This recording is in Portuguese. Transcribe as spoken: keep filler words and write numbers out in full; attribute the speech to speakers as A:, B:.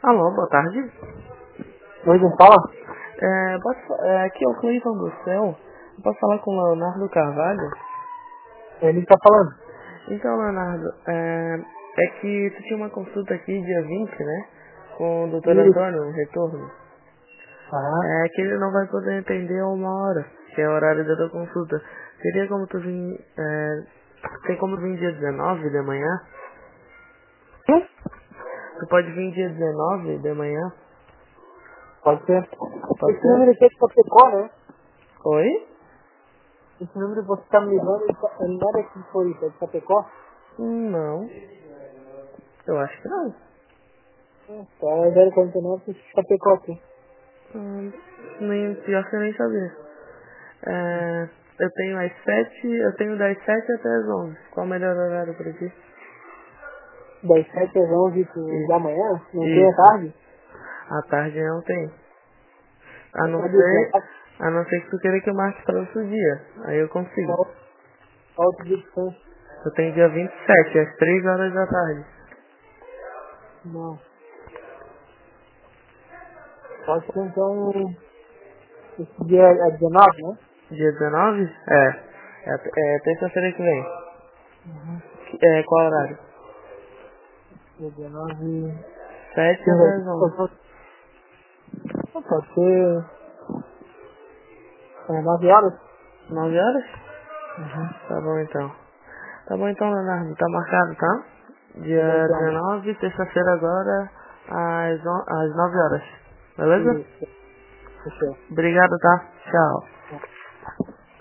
A: Alô, boa tarde.
B: Oi, quem fala?
A: É, posso, é, aqui é o Cleiton do Céu. Eu posso falar com o Leonardo Carvalho?
B: Ele tá falando.
A: Então, Leonardo, é, é que tu tinha uma consulta aqui dia vinte, né? Com o doutor
B: Isso.
A: Antônio, um retorno.
B: Ah,
A: É que ele não vai poder atender a uma hora, que é o horário da tua consulta. Seria como tu vir... É, tem como vir dia dezenove de manhã?
B: sim?
A: Tu pode vir dia dezenove de manhã?
B: Pode ser.
A: Pode
B: Esse
A: ser?
B: número aqui é de Chapecó, né?
A: Oi?
B: Esse número que você tá me ligando, ele tá- ele não é daqui de Floripa, é de Chapecó?
A: Hum, Não, eu acho que não.
B: Hum, Tá, é zero quarenta e nove de Chapecó aqui.
A: Hum, nem, pior que eu nem sabia. É, eu tenho às sete, eu tenho das sete até as onze. Qual o melhor horário pra ti?
B: Das sete às onze do- da
A: Isso.
B: manhã, não tem à
A: Isso.
B: tarde?
A: À tarde não tem. A
B: À
A: não
B: tarde
A: ser,
B: é
A: a não ser que tu queira que eu marque para outro dia. Aí eu consigo.
B: qual qual outro dia de descanso?
A: Eu tenho dia vinte e sete, às três horas da tarde.
B: Não. Pode ser então, esse dia é dezenove, né?
A: Dia dezenove? É. É, é terça-feira que vem.
B: Uhum.
A: É, qual horário?
B: Dia dezenove...
A: Sete até as onze.
B: Pode ser é, nove horas?
A: Nove horas?
B: Uhum.
A: Tá bom então. Tá bom então, Leonardo. Tá marcado, tá?
B: Tá bom,
A: Dia
B: então.
A: dezenove, terça-feira agora, às, on- às nove horas. Beleza?
B: Isso. Fechou.
A: Obrigado, tá? Tchau.